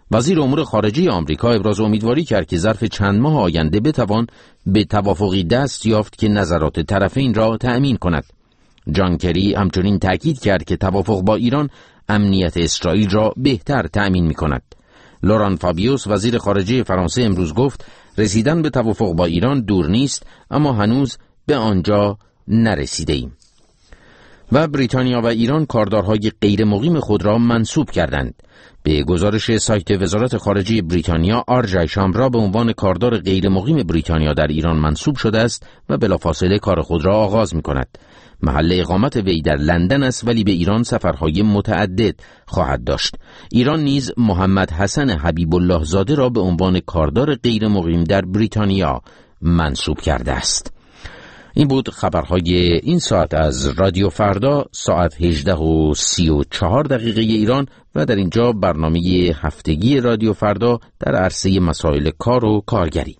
وزیر امور خارجه آمریکا ابراز امیدواری کرد که ظرف چند ماه آینده بتوان به توافقی دست یافت که نظرات طرفین را تأمین کند. جان کری همچنین تأکید کرد که توافق با ایران امنیت اسرائیل را بهتر تأمین می‌کند. لوران فابیوس وزیر خارجه فرانسه امروز گفت رسیدن به توافق با ایران دور نیست، اما هنوز به آنجا نرسیده‌ایم. و بریتانیا و ایران کاردارهای غیر مقیم خود را منصوب کردند. به گزارش سایت وزارت خارجه بریتانیا، آرجای شامرا به عنوان کاردار غیر مقیم بریتانیا در ایران منصوب شده است و بلافاصله کار خود را آغاز می‌کند. محل اقامت وی در لندن است، ولی به ایران سفرهای متعدد خواهد داشت. ایران نیز محمد حسن حبیب الله زاده را به عنوان کاردار غیر مقیم در بریتانیا منصوب کرده است. این بود خبرهای این ساعت از رادیو فردا، ساعت 18:34 ایران، و در اینجا برنامه هفتگی رادیو فردا در عرصه مسائل کار و کارگری.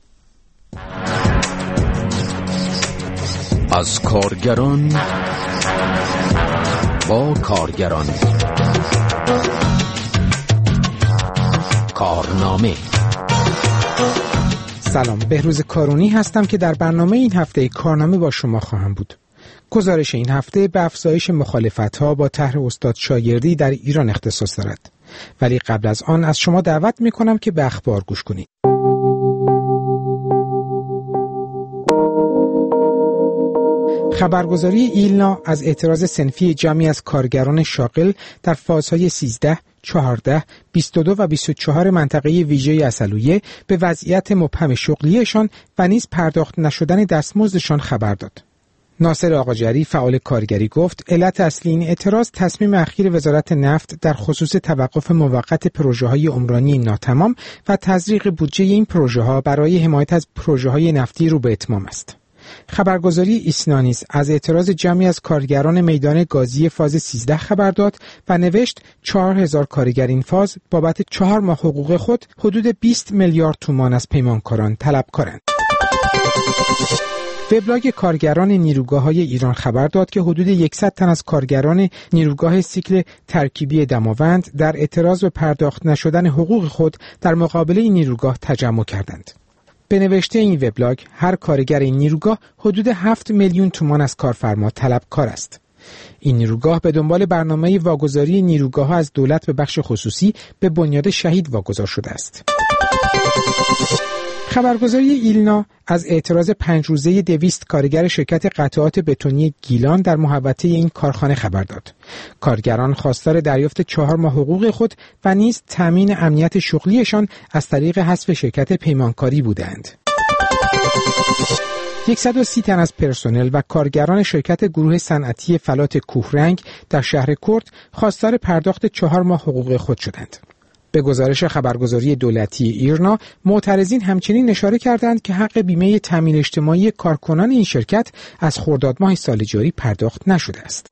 از کارگران با کارگران، کارنامه. سلام، بهروز کارونی هستم که در برنامه این هفته کارنامه با شما خواهم بود. گزارش این هفته به افزایش مخالفت‌ها با طرح استاد شاگردی در ایران اختصاص دارد. ولی قبل از آن از شما دعوت می‌کنم که به اخبار گوش کنید. خبرگزاری ایلنا از اعتراض صنفی جمعی از کارگران شاغل در فازهای 13، 14، 22 و 24 منطقه ویژه عسلویه به وضعیت مبهم شغلیشان و نیز پرداخت نشدن دستمزدشان خبر داد. ناصر آقاجری فعال کارگری گفت علت اصلی این اعتراض تصمیم اخیر وزارت نفت در خصوص توقف موقت پروژه‌های عمرانی ناتمام و تزریق بودجه این پروژه‌ها برای حمایت از پروژه‌های نفتی رو به اتمام است. خبرگزاری ایسنا نیز از اعتراض جمعی از کارگران میدان گازی فاز 13 خبر داد و نوشت 4000 کارگر این فاز بابت 4 ماه حقوق خود حدود 20 میلیارد تومان از پیمانکاران طلبکارند. وبلاگ کارگران نیروگاه‌های ایران خبر داد که حدود 100 تن از کارگران نیروگاه سیکل ترکیبی دماوند در اعتراض به پرداخت نشدن حقوق خود در مقابل این نیروگاه تجمع کردند. به نوشته این وبلاگ، هر کارگر این نیروگاه حدود 7 میلیون تومان از کارفرما طلبکار است. این نیروگاه به دنبال برنامه واگذاری نیروگاه‌ها از دولت به بخش خصوصی به بنیاد شهید واگذار شده است. خبرگزاری ایلنا از اعتراض 5 روزه 200 کارگر شرکت قطعات بتونی گیلان در محوطه این کارخانه خبر داد. کارگران خواستار دریافت 4 ماه حقوق خود و نیز تامین امنیت شغلیشان از طریق حذف شرکت پیمانکاری بودند. 130 تن از پرسنل و کارگران شرکت گروه صنعتی فلات کوهرنگ در شهر کرد خواستار پرداخت 4 ماه حقوق خود شدند. به گزارش خبرگزاری دولتی ایرنا، معترضین همچنین اشاره کردند که حق بیمه تامین اجتماعی کارکنان این شرکت از خرداد ماه سال جاری پرداخت نشده است.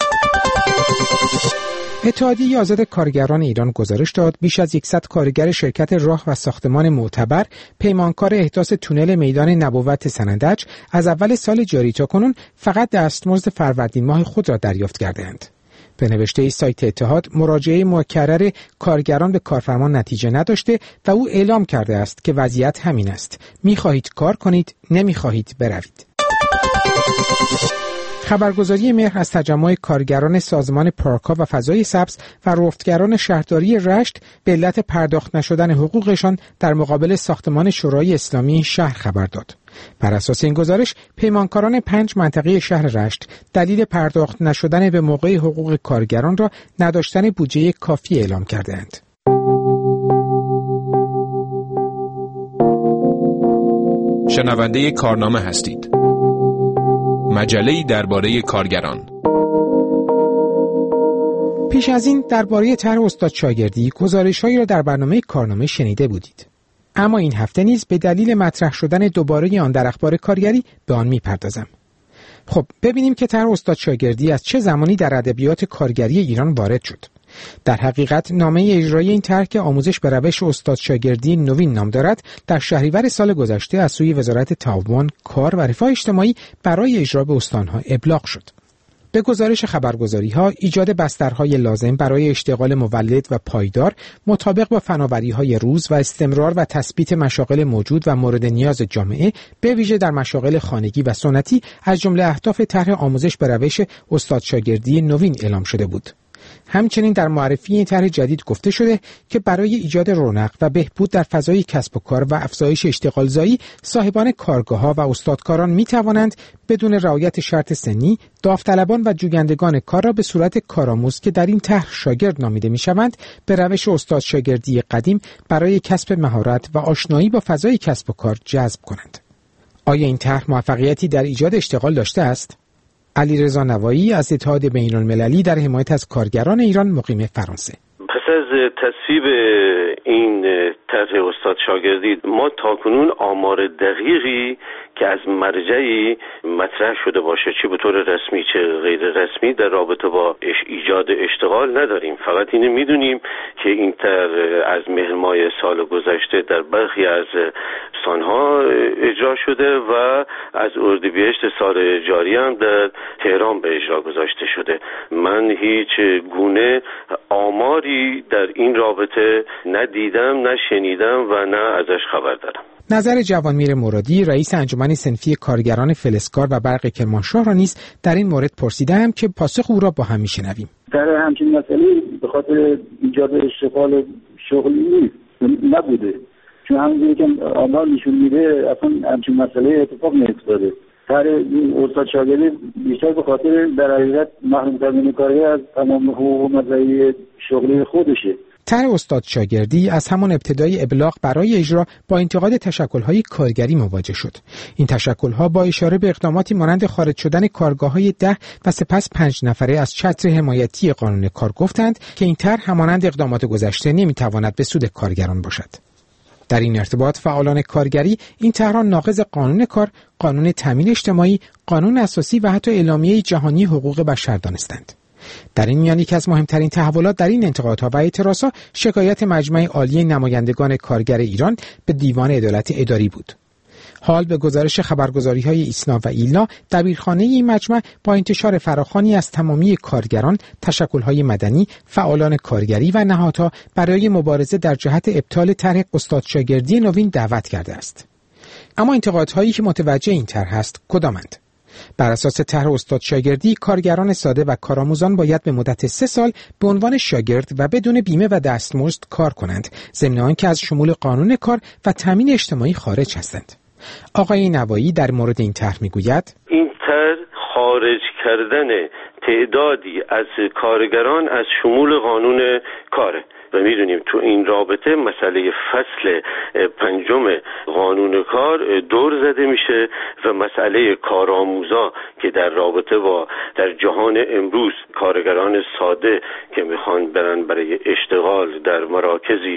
اتحادیه آزاد کارگران ایران گزارش داد بیش از 100 کارگر شرکت راه و ساختمان معتبر پیمانکار احداث تونل میدان نبوت سنندج از اول سال جاری تا کنون فقط دستمزد فروردین ماه خود را دریافت کردند. به نوشته سایت اتحاد، مراجعه مکرر کارگران به کارفرما نتیجه نداشته و او اعلام کرده است که وضعیت همین است. می‌خواهید کار کنید، نمی‌خواهید بروید. خبرگزاری مهر از تجمع کارگران سازمان پارک‌ها و فضای سبز و رفتگران شهرداری رشت به علت پرداخت نشدن حقوقشان در مقابل ساختمان شورای اسلامی شهر خبر داد. بر اساس این گزارش، پیمانکاران 5 منطقه شهر رشت دلیل پرداخت نشدن به موقع حقوق کارگران را نداشتن بودجه کافی اعلام کردند. شنونده کارنامه هستید. مجله‌ای درباره کارگران. پیش از این درباره طرح استاد شاگردی گزارش‌هایی را در برنامه کارنامه شنیده بودید. اما این هفته نیز به دلیل مطرح شدن دوباره آن در اخبار کارگری به آن می‌پردازم. خب ببینیم که طرح استاد شاگردی از چه زمانی در ادبیات کارگری ایران وارد شد. در حقیقت نامه اجرایی این طرح که آموزش به روش استاد شاگردی نوین نام دارد، در شهریور سال گذشته از سوی وزارت تعاون، کار و رفاه اجتماعی برای اجرا به استان‌ها ابلاغ شد. به گزارش خبرگزاری‌ها، ایجاد بسترهای لازم برای اشتغال مولد و پایدار مطابق با فناوری‌های روز و استمرار و تثبیت مشاغل موجود و مورد نیاز جامعه به ویژه در مشاغل خانگی و سنتی از جمله اهداف طرح آموزش به روش استاد شاگردی نوین اعلام شده بود. همچنین در معرفی این طرح جدید گفته شده که برای ایجاد رونق و بهبود در فضای کسب و کار و افزایش اشتغالزایی، صاحبان کارگاه‌ها و استادکاران می‌توانند بدون رعایت شرط سنی، داوطلبان و جویندگان کار را به صورت کارآموز که در این طرح شاگرد نامیده می‌شوند، به روش استاد شاگردی قدیم برای کسب مهارت و آشنایی با فضای کسب و کار جذب کنند. آیا این طرح موفقیتی در ایجاد اشتغال داشته است؟ علیرضا نوایی از اتحاد بین‌المللی در حمایت از کارگران ایران مقیم فرانسه: پس از تصویب این طرح استاد شاگردی ما تاکنون آمار دقیقی که از مرجعی مطرح شده باشه، چه به طور رسمی چه غیر رسمی، در رابطه با ایجاد اشتغال نداریم. فقط اینو میدونیم که این طرح از مهر ماه سال گذشته در برخی از استانها اجرا شده و از اردیبهشت سال جاری هم در تهران به اجرا گذاشته شده. من هیچ گونه آماری در این رابطه ندیدم، نشنیدم و نه ازش خبر دارم. نظر جوانمیر مرادی، رئیس انجمن صنفی کارگران فلزکار و برق کرمانشاه را نیز در این مورد پرسیدم که پاسخ او را با هم میشنویم. در همچین مسئله به خاطر ایجاد اشتغال شغلی نبوده، چون همونجوری که آمار نشون میده اصلا همچین مسئله اتفاق نیفتاده. در استاد شاگردی بیشتر به خاطر در حقیقت محروم کردن کارگر از تمام حقوق و مزایای شغلی خودشه. طرح استاد شاگردی از همان ابتدای ابلاغ برای اجرا با انتقاد تشکل‌های کارگری مواجه شد. این تشکل‌ها با اشاره به اقداماتی مانند خارج شدن کارگاه‌های 10 و سپس 5 نفره از چتر حمایتی قانون کار گفتند که این طرح همانند اقدامات گذشته نمی‌تواند به سود کارگران باشد. در این ارتباط فعالان کارگری این طرح را ناقض قانون کار، قانون تامین اجتماعی، قانون اساسی و حتی اعلامیه جهانی حقوق بشر دانستند. در این میان یکی از مهمترین تحولات در این انتقادها و اعتراضها شکایت مجمع عالی نمایندگان کارگر ایران به دیوان عدالت اداری بود. حال به گزارش خبرگزاری‌های ایسنا و ایلنا، دبیرخانه این مجمع با انتشار فراخوانی از تمامی کارگران، تشکل‌های مدنی، فعالان کارگری و نهادها برای مبارزه در جهت ابطال طرح استاد شاگردی نوین دعوت کرده است. اما انتقادهایی که متوجه این طرح است کدامند؟ بر اساس طرح استاد شاگردی، کارگران ساده و کارآموزان باید به مدت 3 سال به عنوان شاگرد و بدون بیمه و دستمزد کار کنند، ضمن آنکه از شمول قانون کار و تامین اجتماعی خارج هستند. آقای نوایی در مورد این طرح میگوید: این طرح خارج کردن تعدادی از کارگران از شمول قانون کاره و میدونیم تو این رابطه مسئله فصل 5 قانون کار دور زده میشه و مسئله کارآموزا که در رابطه با در جهان امروز کارگران ساده که میخوان برن برای اشتغال در مراکزی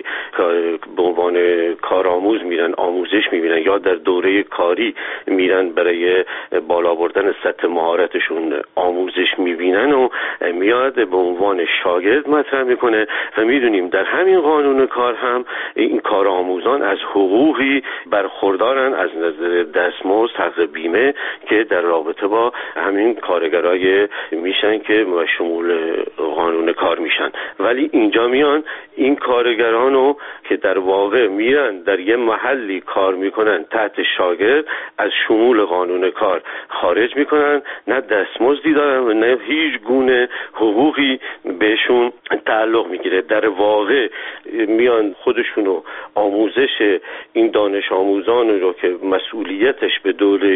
به عنوان کارآموز میرن، آموزش میبینن یا در دوره کاری میرن برای بالا بردن سطح مهارتشون آموزش میبینن و میاد به عنوان شاگرد مطرح میکنه و میدونیم در همین قانون کار هم این کارآموزان از حقوقی برخوردارن از نظر دستمزد، حق بیمه که در رابطه با همین کارگرای میشن که شمول قانون کار میشن. ولی اینجا میان این کارگرانو که در واقع میرن در یه محلی کار میکنن تحت شاگرد از شمول قانون کار خارج میکنن، نه دستمزدی دارن و نه هیچ گونه حقوقی بهشون تعلق میگیره. در واقع میان خودشونو آموزش این دانش آموزان رو که مسئولیتش به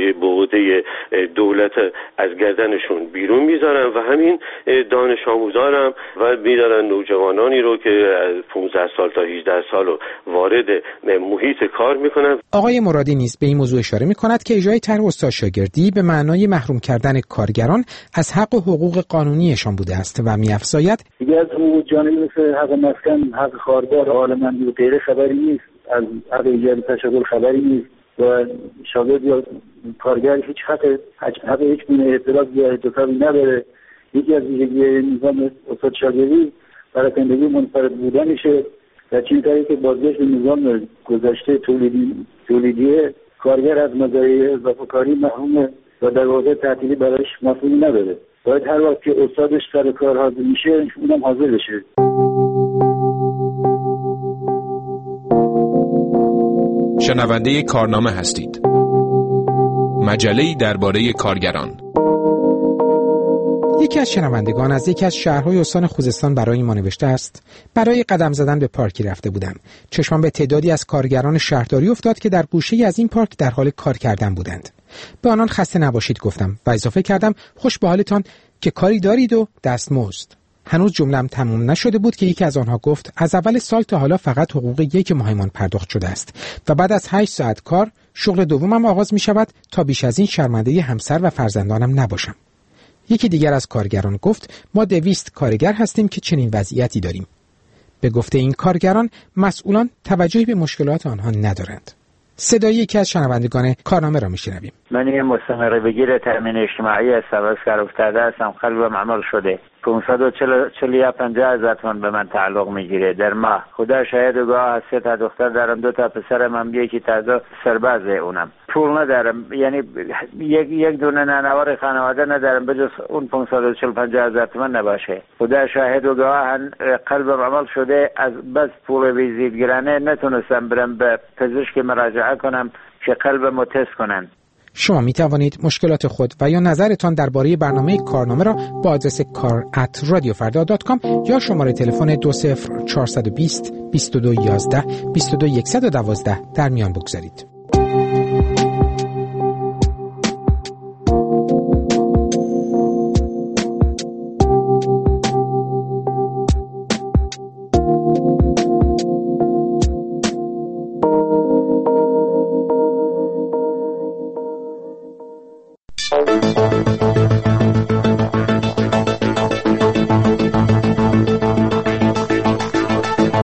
عهده دولت از گردنشون بیرون میذارن و همین دانش آموزان هم و میدارن نوجوانانی رو که از 15 سال تا 18 سال وارد محیط کار میکنن. آقای مرادی نیز به این موضوع اشاره میکند که اجرای طرح استاد شاگردی به معنای محروم کردن کارگران از حق و حقوق قانونیشان بوده است و می‌افزاید دیگه از حقوق جانبی مثل حق مسکن، حق کارگر، عالمندی و غیره خبری نیست، از حق ایجاد تشکل خبری نیست و شاگرد یا کارگر هیچ حق هیچ گونه اعتراض یا اعتصابی نداره. یکی از ویژگی نظام استاد شاگردی پراکندگی منفرد بودنشه و چین کاری که بازگشت به نظام گذشته تولیدیه کارگر از مزایای اضافه کاری محرومه و در واقع تعطیلی برایش مفهومی نداره. باید هر وقت که استادش سر کار حاضر میشه اونم حاضر بشه. شنونده کارنامه هستید. مجله‌ای درباره کارگران. یکی از شنوندگان از یکی از شهرهای استان خوزستان برای ما نوشته است: برای قدم زدن به پارکی رفته بودم. چشمم به تعدادی از کارگران شهرداری افتاد که در گوشه‌ای از این پارک در حال کار کردن بودند. به آنان خسته نباشید گفتم و اضافه کردم خوش به حالتان که کاری دارید و دستمزد. هنوز جمله‌ام تمام نشده بود که یکی از آنها گفت از اول سال تا حالا فقط حقوق یک ماهمان پرداخت شده است و بعد از 8 ساعت کار شغل دومم آغاز می شود تا بیش از این شرمنده همسر و فرزندانم نباشم. یکی دیگر از کارگران گفت ما 200 کارگر هستیم که چنین وضعیتی داریم. به گفته این کارگران مسئولان توجهی به مشکلات آنها ندارند. صدای یکی از شنوندگان کارنامه را میشنویم. من یه مستمر بگیر تامین اجتماعی هستم، از کار افتاده هستم، قلبم عمل شده. 540 یا 50,000 تومان به من تعلق میگیره در ماه. خدا شاهد و گواه هست. 3 تا دختر دارم، 2 تا پسرم هم، یکی تازه سربازه اونم. پول ندارم، یعنی یک دونه نانوار خانواده ندارم بجز اون 540 50,000 تومان نباشه. خدا شاهد و گواه قلبم عمل شده. از بس پول ویزیتگرانه نتونستم برم به پزشک مراجعه کنم که قلبمو تست کنن. شما می توانید مشکلات خود و یا نظرتان درباره برنامه کارنامه را با آدرس kar@radiofarda.com یا شماره تلفن 20420 2211 22112 در میان بگذارید.